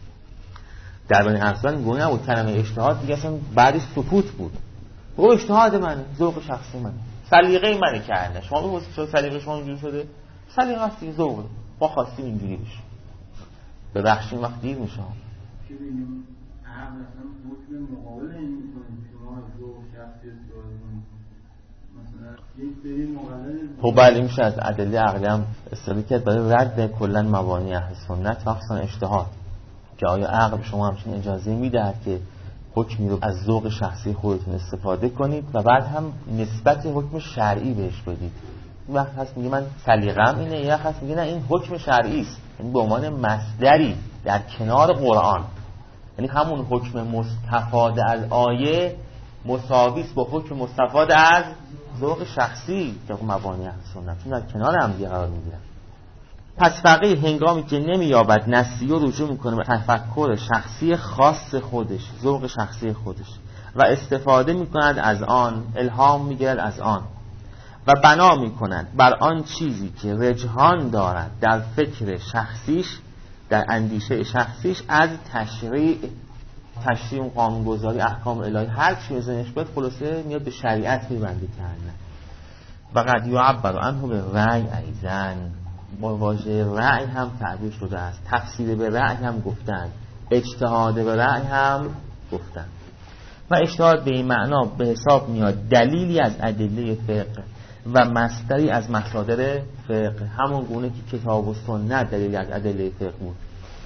در بین اصلا گونه نبود کلمه اجتهاد دیگه، اصلا بعدش سکوت بود. او اجتهاد منه، ذوق شخصی منه، سلیقه منه کرده. شما می‌گوید چرا سلیقه شما اینجوری شده؟ سلیقه است دیگه، ذوق. ما خواستیم اینجوری بشه. ببخشید وقت دیر میشه. که ببینیم عقل اصلا حکم مقابل این می‌کنه شما ذوق شخصی استفاده کنید. مثلا یک سری مقابل خب بله میشه از ادله عقلی هم استفاده کرد برای رد کلا مبانی اهل سنت مخصوصا اجتهاد، که آیا عقل شما همچین اجازه میدهد که حکمی رو از ذوق شخصی خودتون استفاده کنید و بعد هم نسبت حکم شرعی بهش بدید. این وقت هست میگه من سلیقه‌ام اینه، یا هست میگه نه این حکم شرعی است، یعنی به عنوان مصدری در کنار قرآن، یعنی همون حکم مستفاد از آیه مساوی است با حکم مستفاد از ذوق شخصی که مبانی اهل سنت چون در کنار هم دیگه قرار میگیرن. پس فقیه هنگامی که نمی‌یابد نصی رو رجوع میکنه به تفکر شخصی خاص خودش، ذوق شخصی خودش و استفاده میکند از آن، الهام میگیرد از آن و بنا میکند بر آن چیزی که رجحان دارد در فکر شخصیش، در اندیشه شخصیش از تشریع و قانونگذاری احکام الهی، هر چی ازش بیاد خلاصه میاد به شریعت میبنده کردن. و قد یعبر عنه به رأی ایضاً، با واژه رأی هم تعبیر شده است، تفسیر به رأی هم گفتن، اجتهاد به رأی هم گفتن. و اجتهاد به این معنا به حساب میاد دلیلی از ادله فقه و مصدری از مصادر فقه، همون گونه که کتاب و سنت دلیلی از ادله فقه بود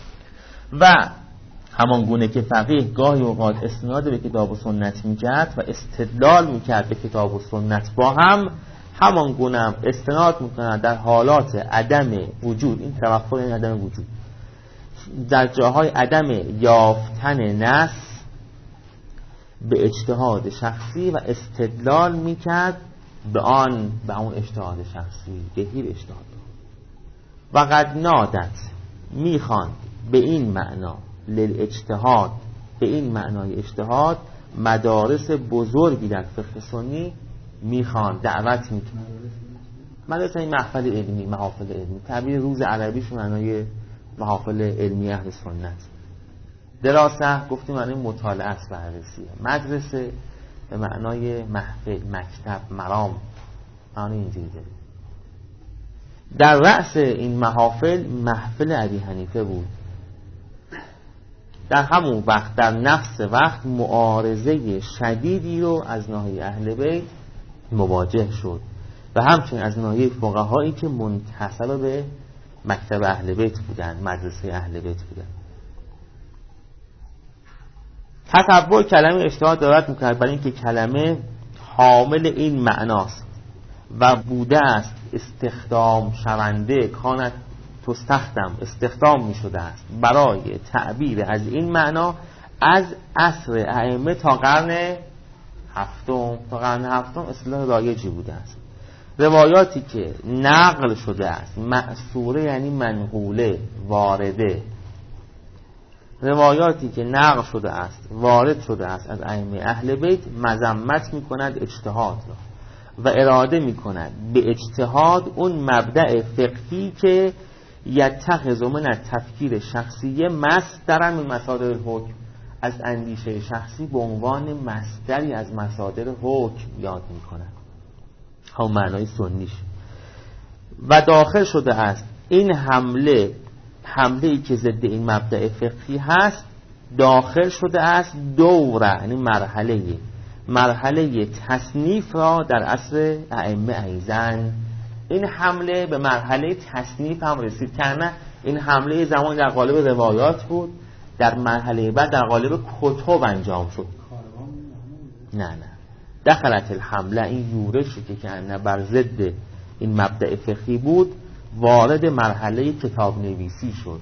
و همان گونه که فقیه گاهی اوقات استناد به کتاب و سنت میکرد و استدلال میکرد به کتاب و سنت با هم، همان گونه هم استناد میکنند در حالات عدم وجود، این توفر این عدم وجود، در جاهای عدم یافتن نص به اجتهاد شخصی و استدلال میکرد به اون اجتهاد شخصی، دهی به اجتهاد. و قد نادت میخواند به این معنا للاجتهاد، به این معنای اجتهاد، مدارس بزرگی در فقه سنی میخوان، دعوت میکنن. مدارس این محفل علمی، محافل علمی، تعبیر روز عربیش معنای محافل علمی اهل سنت. دراسه گفتیم معنای مطالعه است، بررسیه. مدرسه به معنای محفل، مکتب، مرام، معنای اینجوری داره. در رأس این محافل محفل ابی حنیفه بود. در همون وقت، در نفس وقت، معارضه شدیدی رو از ناحیه اهل بیت مواجه شد و همچنین از ناحیه فقهایی که منتسب به مکتب اهل بیت بودن، مدرسه اهل بیت بودن. تصور کلمه اجتهاد دارد میکرد برای اینکه کلمه حامل این معناست و بوده است استخدام شونده، کانت تستخدم، استخدام می شده است برای تعبیر از این معنا از عصر ائمه تا قرن هفتم اصطلاح رایجی بوده است. روایاتی که نقل شده است، مأثوره یعنی منقوله، وارده، روایاتی که نقل شده است، وارد شده است از ائمه اهل بیت، مذمت می کند اجتهاد را و اراده می کند به اجتهاد اون مبدأ فقهی که یتخذ من التفکیر شخصیه مصدر من مصادر الحکم، از اندیشه شخصی به عنوان مصدری از مصادر حکم یاد می کند، هم معنای سنیش. و داخل شده است این حمله‌ای که ضد این مبدأ فقهی هست، داخل شده است دوره، یعنی مرحله تصنیف را در عصر ائمه ایزن. این حمله به مرحله تصنیف هم رسید، که این حمله زمان در قالب روایات بود، در مرحله بعد در قالب کتب انجام شد. نه دخلت الحمله، این یورشی که کنه بر ضد این مبدأ فقهی بود، وارد مرحله کتاب نویسی شد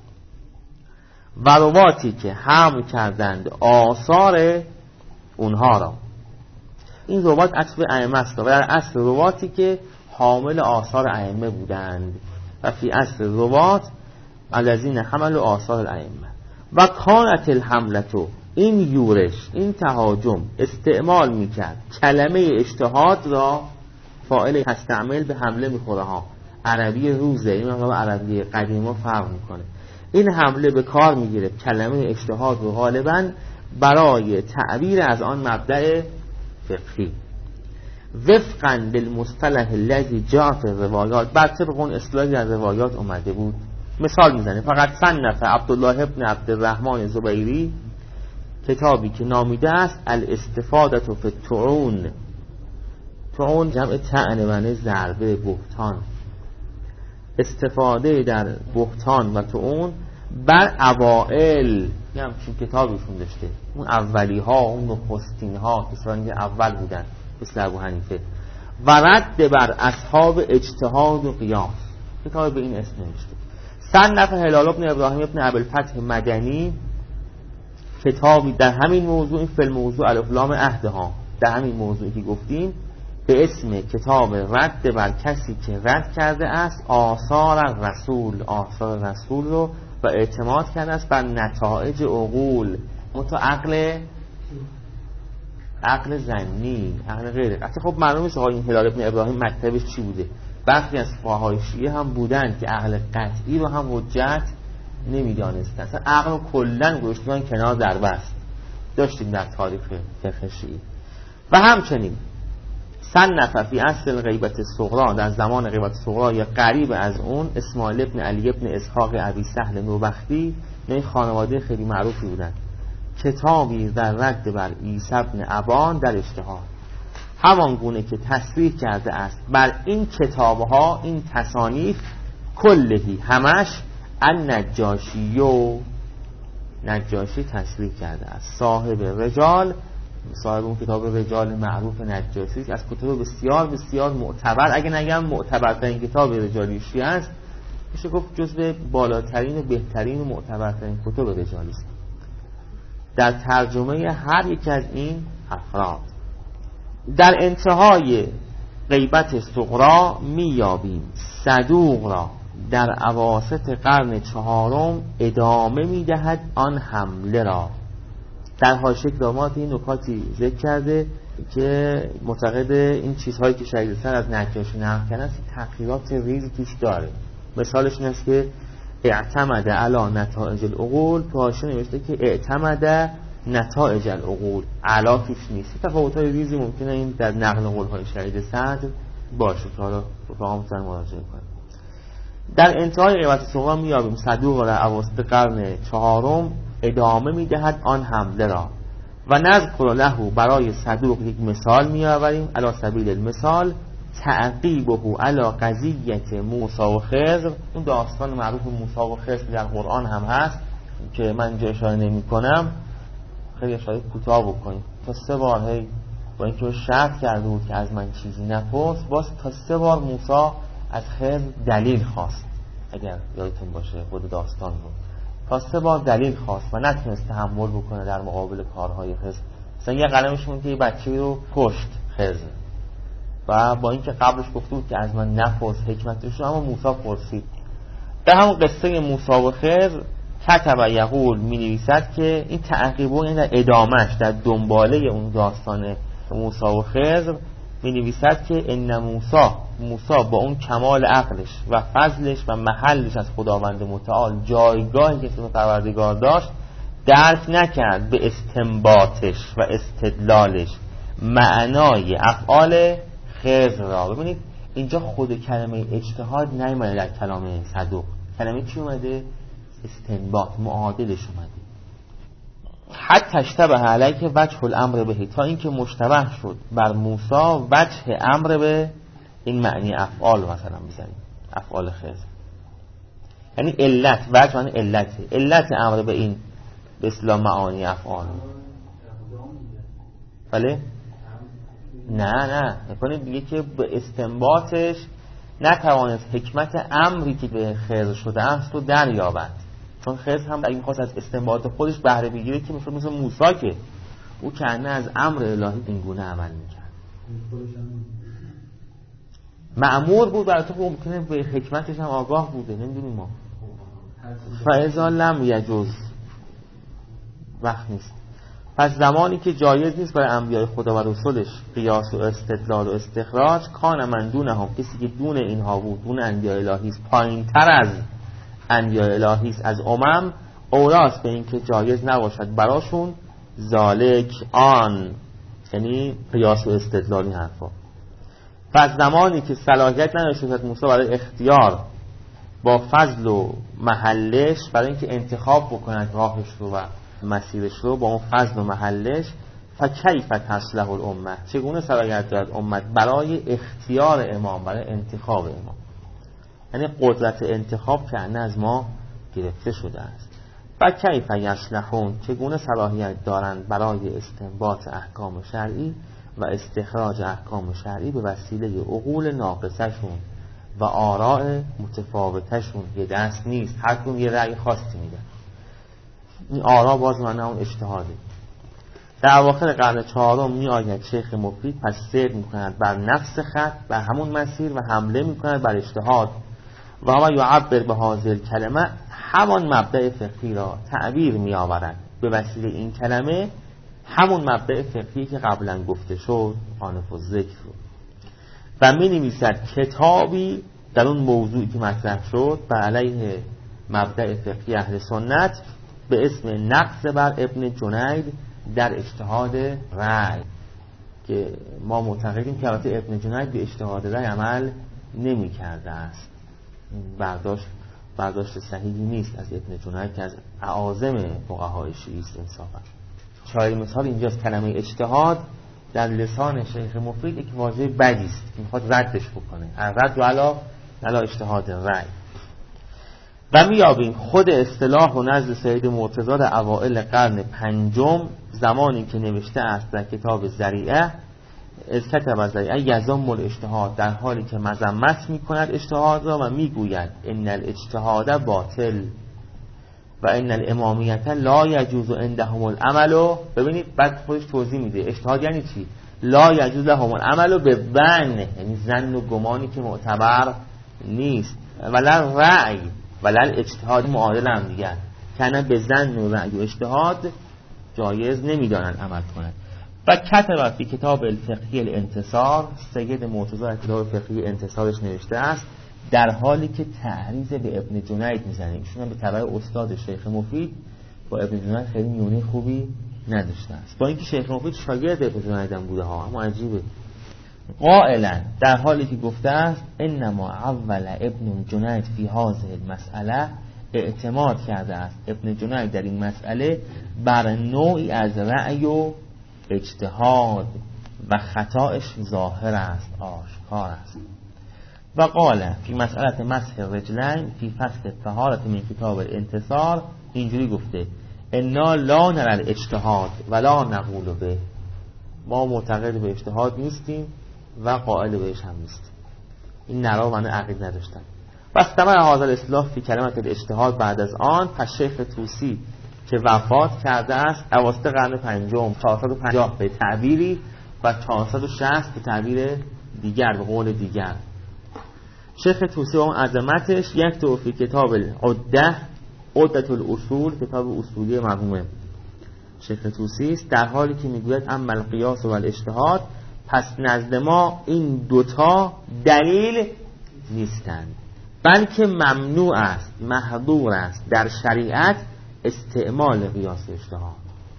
و رواتی که حمل کردند آثار اونها را. این روات عطف ائمه است و در اصل رواتی که حامل آثار ائمه بودند و فی اصل روات الذین حملوا آثار الائمه. و کانت الحملتو، این یورش، این تهاجم استعمال میکرد کلمه اجتهاد را، فاعل تستعمل به حمله میخوره ها، عربی روزه، این عربی قدیما فرق میکنه. این حمله به کار میگیره کلمه اجتهاد رو غالبا برای تعبیر از آن مبدأ فقهی وفقا للمصطلح الذی جاء فی الروایات، بر طبق اون اصطلاحی در روایات اومده بود. مثال میزنه، فقط صنف عبدالله ابن عبدالرحمن زبیری کتابی که نامیده است الاستفاده فی الطعون. طعون جمع طعن، معنی ضربه، بهتان، استفاده در بهتان و طعون بر اوائل. یه همچین کتابیشون داشته، اون اولی ها، اون نخستین ها، کسانی اول بودن مثل ابو حنیفه، و رد بر اصحاب اجتهاد و قیاس. کتاب به این اسم نوشته. صنف هلال ابن ابراهیم ابن ابوالفتح مدنی کتابی در همین موضوع، این فی موضوع الف لام عهدها، در همین موضوعی که گفتیم، به اسم کتاب رد بر کسی که رد کرده است آثار رسول رو و اعتماد کرده است بر نتایج عقول، عقل زنی، عقل غیره. حتی خب معلومه که این هلال ابن ابراهیم مکتبش چی بوده. برخی از فقهای شیعه هم بودن که عقل قطعی رو هم حجت نمیدانستن، اصلا عقل رو کلن گذاشتن کنار در بست. داشتیم در تاریخ فقه شیعه. و همچنین صنف فی اصل غیبت الصغری، در زمان غیبت الصغری یا قریب از اون، اسماعیل ابن علی ابن اسحاق ابی سهل نوبختی، این خانواده خیلی معروفی بودن، کتابی در رد بر عیسی ابن ابان در اجتهاد. همان گونه که تصریح کرده است بر این کتابها، این تصانیف کلهی همش نجاشی تصریح کرده است. صاحب اون کتاب رجال معروف نجاشی از کتاب بسیار بسیار معتبر، اگه نگم معتبرترین کتاب رجالی شیعه است، میشه گفت جزو بالاترین و بهترین و معتبرترین کتاب رجالی است. در ترجمه هر یک از این افراد در انتهای غیبت صغرا میابیم صدوق را در اواسط قرن 4 ادامه میدهد آن حمله را. در حاشیه دامات این نکاتی ذکر کرده که معتقد این چیزهایی که شهید سر از نجاشی نقل کرده است تغییرات ریزی توش داره. مثالش این است که اعتمد علی نتایج العقول، تو حاشیه نوشته که اعتمد نتایج العقول، علا توش نیست. تفاوت‌های ریزی ممکنه این در نقل قول‌های شهید صدر باشه که حالا رفاقا میتونن مراجعه کنیم. در انتهای قیمت سوم میابیم صدوق در اواسط قرن چهارم ادامه میدهد آن حمله را و نذکر له، برای صدوق یک مثال میآوریم علی سبیل المثال تعقیبه علی قضیه موسی و خضر، اون داستان معروف موسی و خضر در قرآن هم هست که من اینجا اشاره نمی کنم، خیلی اشاره کوتاه بکنیم. تا 3 بار هی با اینکه شرط کرده بود که از من چیزی نپرس، باز تا 3 بار موسی از خضر دلیل خواست، اگر یادتون باشه خود داستان بود، تا 3 بار دلیل خواست و نتونست تحمل بکنه در مقابل کارهای خضر. مثلا یه قلمشون که یه بچه‌ای رو کشت خضر و با اینکه قبلش گفته بود که از من نپرس حکمتش رو، اما موسی پرسید. در همون قصه موسی و خضر کتب یقول می نویسد که این تعقیبه، این در ادامهش در دنباله اون داستان موسی و خضر می نویسد که ان موسی با اون کمال عقلش و فضلش و محلش از خداوند متعال، جایگاهی که اسم پروردگار داشت، درک نکرد به استنباطش و استدلالش معنای افعال خضر را. ببینید اینجا خود کلمه اجتهاد نیامده در کلام صدوق، کلمه چی اومده؟ استنباط، معادلش اومده. حتی اشتبه علیه وجه الامر به، تا اینکه مشتبه شد بر موسی وجه امر به این معنی افعال، مثلا بزنیم افعال خضر، یعنی علت، وجه معنی علت امر به این به اصطلاح معانی افعال. بله؟ نه نکنید دیگه که به استنباطش نتوانست حکمت امری که به خضر شده است رو دریابد، چون خضر هم اگه می‌خواست از استنباط خودش بهره بگیره که مثل موسی که او کنه از امر الهی این گونه عمل می‌کرد، مأمور بود، البته ممکنه به حکمتش هم آگاه بوده، نمی‌دونیم ما. فاذا لم یجوز، وقت نیست. پس زمانی که جایز نیست برای انبیاء خدا و رسولش قیاس و استدلال و استخراج، کان من دونهم، کسی که دون اینها بود، دون انبیاء الهی است، پایین‌تر از انبیاء الهی است از امم، اولاست به این که جایز نباشد براشون ذالک آن، یعنی قیاس و استدلالی حرفا. پس زمانی که صلاحیت نداشت موسی برای اختیار با فضل و محلش، برای اینکه انتخاب بکند راهش رو و مسیرش رو با اون فضل و محلش، فکیف تصلح الامه، چگونه صلاحیت دارد امت برای اختیار امام، برای انتخاب امام، یعنی قدرت انتخاب که از ما گرفته شده است. فکیف یصلحون، چگونه صلاحیت دارند برای استنباط احکام شرعی و استخراج احکام شرعی به وسیله عقول ناقصشون و آراء متفاوتشون. یه دست نیست، هر کدوم یه رأی خاصی میده. این آرا باز معنی اون اجتهاده. در اواخر قرن چهارم می آید شیخ مفید پس سیر می کند بر نفس خط، بر همون مسیر، و حمله می کند بر اجتهاد و ما یعبر به حاضر کلمه، همان مبدأ فقهی را تعبیر می آورد به وسیله این کلمه، همون مبدأ فقهی که قبلا گفته شد آنف و ذکر رو، و می نویسد کتابی در اون موضوعی که مطرح شد بر علیه مبدأ فقهی اهل سنت به اسم نقص بر ابن جنید در اجتهاد رأی، که ما معتقدیم که البته ابن جنید به اجتهاد رأی عمل نمی کرده است. برداشت صحیحی نیست از ابن جنید که از اعاظم فقهای شیعی است انصافا. شاید مثال اینجاست، کلمه اجتهاد در لسان شیخ مفید یک واژه بدی است که میخواد ردش بکنه، رد علی اجتهاد رأی. و میابیم خود اصطلاح و نزد سید مرتضی در اوائل قرن پنجم، زمانی که نوشته است در کتاب ذریعه، از کتاب ذریعه یذم الاجتهاد، در حالی که مذمت میکند اجتهاد را و میگوید ان الاجتهاد باطل و ان الامامیت لا یجوز عندهم العمل. ببینید بعد خودش توضیح میده اجتهاد یعنی چی. لا یجوز لهم العمل به ظن، یعنی ظن و گمانی که معتبر نیست، ولا رأی ولا اجتهاد معادل هم دیگر، کنه به ظن و رأی و اجتهاد جایز نمیدانند عمل کنند. و کتب فی کتاب الفقهی الانتصار، سید مرتضی در کتاب فقهی انتصارش نوشته است، در حالی که تعریض به ابن جنید میزنه. ایشون به تبع استاد شیخ مفید با ابن جنید خیلی میونه خوبی نداشته است، با اینکه شیخ مفید شاگرد ابن جنید هم بوده ها، اما عجیبه. قائلا در حالی که گفته است انما اول ابن جنید فی هذه المسئله، اعتماد کرده است ابن جنید در این مسئله بر نوعی از رأی و اجتهاد و خطایش ظاهر است، آشکار است. و قال فی مسئله مسح الرجلین فی فصل طهارة من کتاب الانتصار، اینجوری گفته انا لا نرى الاجتهاد ولا نقول به، ما معتقد به اجتهاد نیستیم و قائل بهش هم نیستیم. این نرا معنی عقید نداشتن. و استمر هذا الاصلاح فی کلمت الاجتهاد بعد از آن. پس شیخ طوسی که وفات کرده است اواسط قرن پنجم 450 به تعبیری و 460 به تعبیر دیگر، به قول دیگر، شیخ طوسی اون عظمتش یک توفی کتاب العده عدة الاصول، کتاب اصولی مرحوم شیخ طوسی است، در حالی که میگوید اما القیاس و الاجتهاد، پس نزد ما این دوتا دلیل نیستند، بلکه ممنوع است، محظور است در شریعت استعمال قیاس و اجتهاد.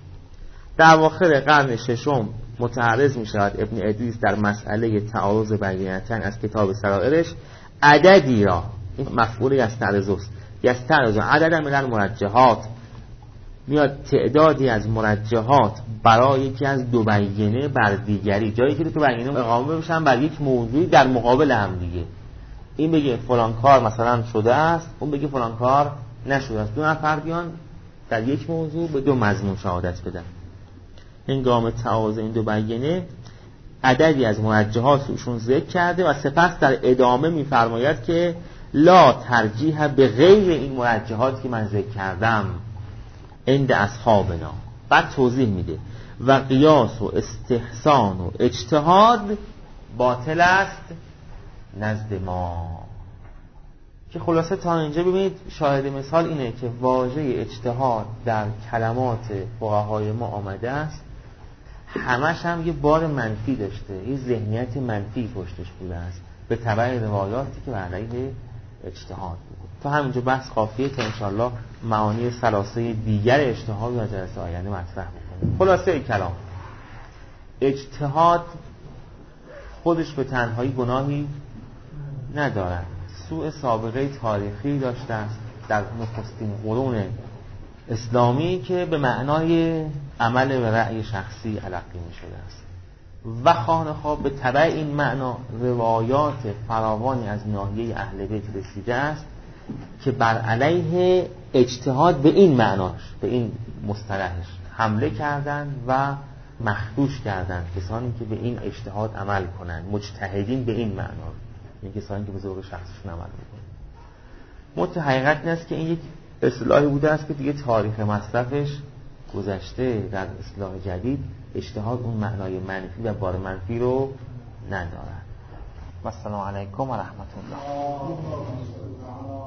در اواخر قرن ششم متعرض می شود ابن ادریس در مسئله تعارض بینتین از کتاب سرائرش عددی را، این مفعول یستعرض است، یستعرض عدد من المرجحات، میاد تعدادی از مرجحات برای یکی از دو بیینه بر دیگری، جایی که دو بیینه اقامه بشن بر یک موضوعی در مقابل هم دیگه، این بگه فلان کار مثلا شده است، اون بگه فلان کار نشده است، دو نفر بیان در یک موضوع به دو مضمون شهادت بدن. هنگام تعارض این دو بیینه عددی از مرجحات روشون ذکر کرده و سپس در ادامه میفرماید که لا ترجیح به غیر این مرجحات که من ذکر کردم عند اصحابنا. بعد توضیح میده و قیاس و استحسان و اجتهاد باطل است نزد ما. که خلاصه تا اینجا ببینید شاهد مثال اینه که واژه اجتهاد در کلمات فقهای ما آمده است، همش هم یه بار منفی داشته، یه ذهنیت منفی پشتش بوده است به تبع روایاتی که بر علیه اجتهاد بوده. تا همینجا بحث کافیه تا انشالله معانی ثلاثه دیگر اجتهاد و جلسه آینده مطرح بکنیم. خلاصه کلام، اجتهاد خودش به تنهایی گناهی ندارد، سوء سابقه تاریخی داشته است در نخستین قرون اسلامی که به معنای عمل به رأی شخصی تلقی می شده است و خانه‌ها به تبع این معنا روایات فراوانی از ناحیه اهل بیت رسیده است که بر علیه اجتهاد به این معناش، به این مصطلحش حمله کردند و مخدوش کردند کسانی که به این اجتهاد عمل کنند، مجتهدین به این معنا، این کسانی که به ذوق شخصشون عمل میکنند. حقیقت این است که این یک اصطلاحی بوده است که دیگه تاریخ مصرفش گذشته. در اصطلاح جدید اجتهاد اون معنای منفی و بار منفی رو ندارد. و السلام علیکم و رحمت الله.